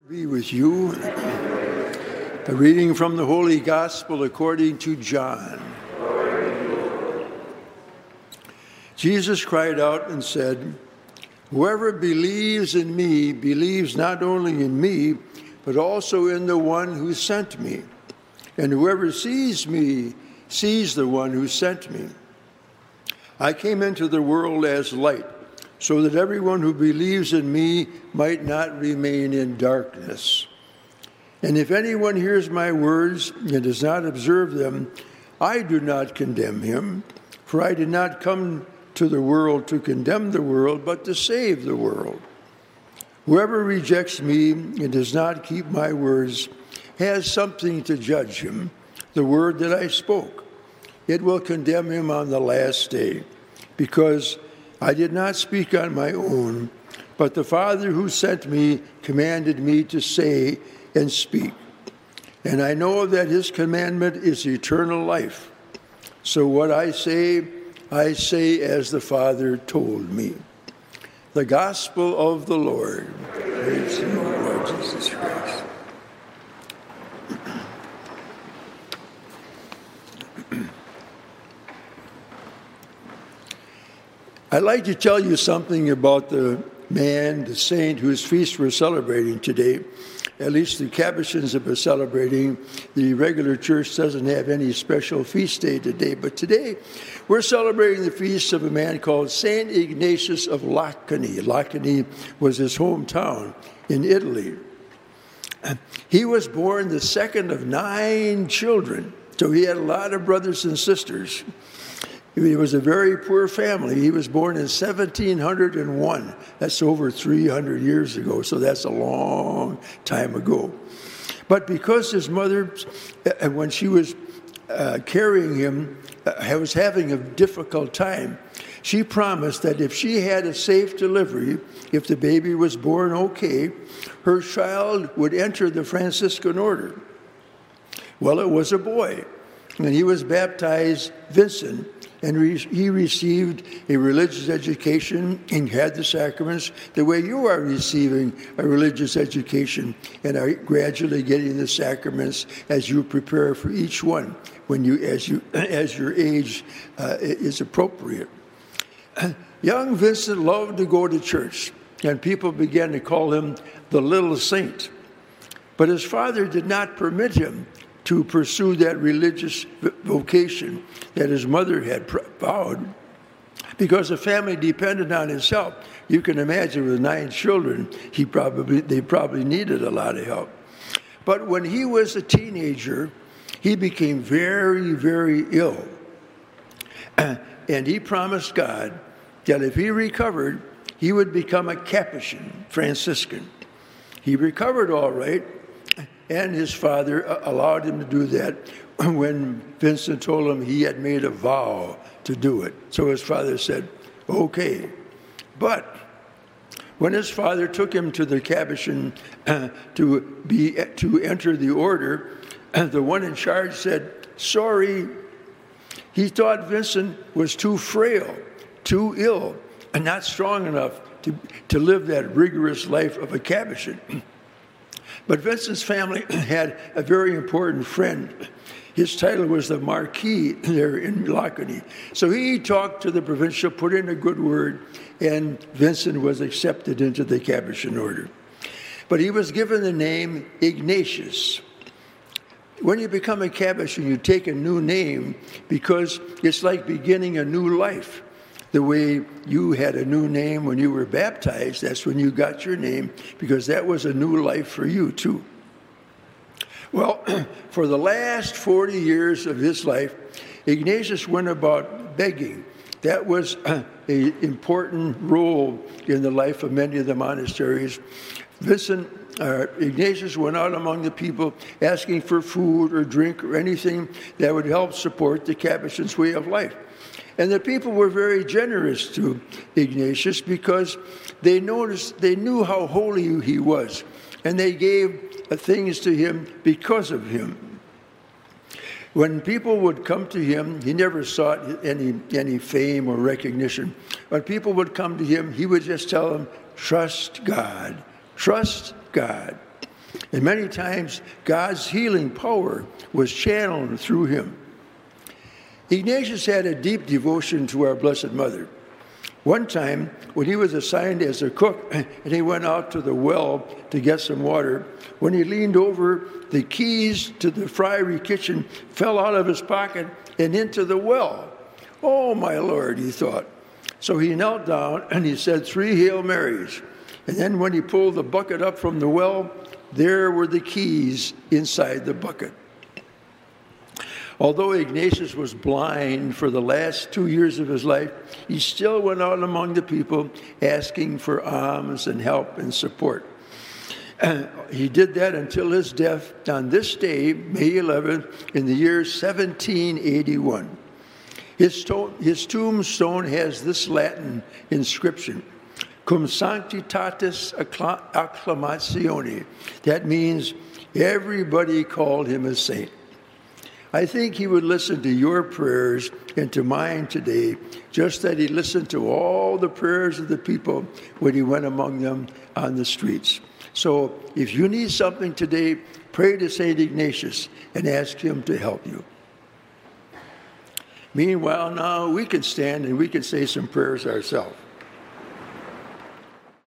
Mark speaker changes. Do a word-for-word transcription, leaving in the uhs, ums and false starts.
Speaker 1: Be with you. A reading from the Holy Gospel according to John. Jesus cried out and said, "Whoever believes in me believes not only in me, but also in the one who sent me. And whoever sees me sees the one who sent me. I came into the world as light, so that everyone who believes in me might not remain in darkness. And if anyone hears my words and does not observe them, I do not condemn him, for I did not come to the world to condemn the world, but to save the world. Whoever rejects me and does not keep my words has something to judge him, the word that I spoke. It will condemn him on the last day, because I did not speak on my own, but the Father who sent me commanded me to say and speak. And I know that his commandment is eternal life. So what I say, I say as the Father told me." The Gospel of the Lord. Praise to you, Lord Jesus Christ. I'd like to tell you something about the man, the saint, whose feast we're celebrating today. At least the Capuchins are celebrating. The regular church doesn't have any special feast day today. But today, we're celebrating the feast of a man called Saint Ignatius of Lacani. Lacani was his hometown in Italy. He was born the second of nine children, so he had a lot of brothers and sisters. He was a very poor family. He was born in seventeen oh one. That's over three hundred years ago, so that's a long time ago. But because his mother, when she was uh, carrying him, uh, was having a difficult time, she promised that if she had a safe delivery, if the baby was born okay, her child would enter the Franciscan order. Well, it was a boy, and he was baptized Vincent. And re- he received a religious education and had the sacraments the way you are receiving a religious education and are gradually getting the sacraments as you prepare for each one when you, as you, as your age uh, is appropriate. Young Vincent loved to go to church, and people began to call him the little saint. But his father did not permit him to pursue that religious vocation that his mother had vowed, because the family depended on his help. You can imagine with nine children, he probably they probably needed a lot of help. But when he was a teenager, he became very, very ill. And he promised God that if he recovered, he would become a Capuchin, Franciscan. He recovered all right, and his father allowed him to do that when Vincent told him he had made a vow to do it. So his father said, okay. But when his father took him to the Capuchin uh, to be to enter the order, uh, the one in charge said, sorry. He thought Vincent was too frail, too ill, and not strong enough to, to live that rigorous life of a Capuchin. But Vincent's family had a very important friend. His title was the Marquis there in Lacani. So he talked to the provincial, put in a good word, and Vincent was accepted into the Capuchin order. But he was given the name Ignatius. When you become a Capuchin, you take a new name because it's like beginning a new life. The way you had a new name when you were baptized, that's when you got your name, because that was a new life for you too. Well, for the last forty years of his life, Ignatius went about begging. That was an important role in the life of many of the monasteries. Vincent, uh, Ignatius went out among the people asking for food or drink or anything that would help support the Capuchin's way of life. And the people were very generous to Ignatius because they noticed, they knew how holy he was, and they gave things to him because of him. When people would come to him, he never sought any, any fame or recognition. When people would come to him, he would just tell them, trust God, trust God. And many times, God's healing power was channeled through him. Ignatius had a deep devotion to our Blessed Mother. One time, when he was assigned as a cook, and he went out to the well to get some water, when he leaned over, the keys to the friary kitchen fell out of his pocket and into the well. Oh, my Lord, he thought. So he knelt down and he said three Hail Marys. And then when he pulled the bucket up from the well, there were the keys inside the bucket. Although Ignatius was blind for the last two years of his life, he still went out among the people asking for alms and help and support. And he did that until his death on this day, May eleventh, in the year seventeen eighty-one. His, to- his tombstone has this Latin inscription, Cum sanctitatis acclamatione. That means everybody called him a saint. I think he would listen to your prayers and to mine today, just that he listened to all the prayers of the people when he went among them on the streets. So if you need something today, pray to Saint Ignatius and ask him to help you. Meanwhile, now we can stand and we can say some prayers ourselves.